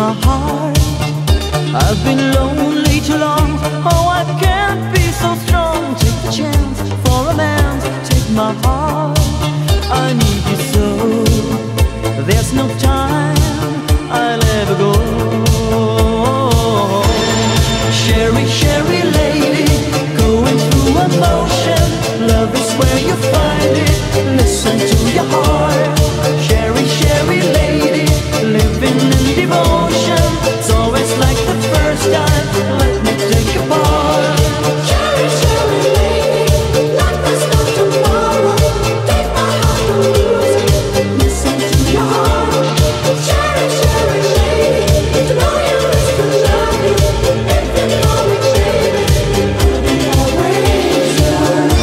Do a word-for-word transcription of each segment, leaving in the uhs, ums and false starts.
my heart. I've been lonely too long. Oh, I can't be so strong. Take the chance for a man. Take my heart. I need you so. There's no time I'll ever go. Sherry, Sherry lady, going through emotion. Love is where you find it. Listen to your heart. Sherry, Sherry lady, living in devotion. It's always like the first time. Let me take your part. Cherry, cherry lady, like there's no tomorrow. Take my heart, don't lose it. Listen to your heart. Cherry, cherry lady, to know you is to love you. If you know me, baby, I'll be always yours.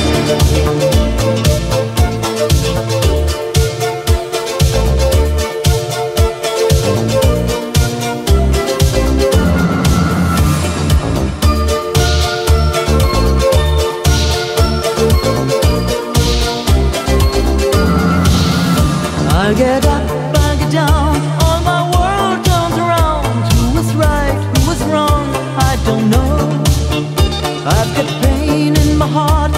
I get up, I get down, all my world turns around. Who was right, who was wrong, I don't know. I've got pain in my heart.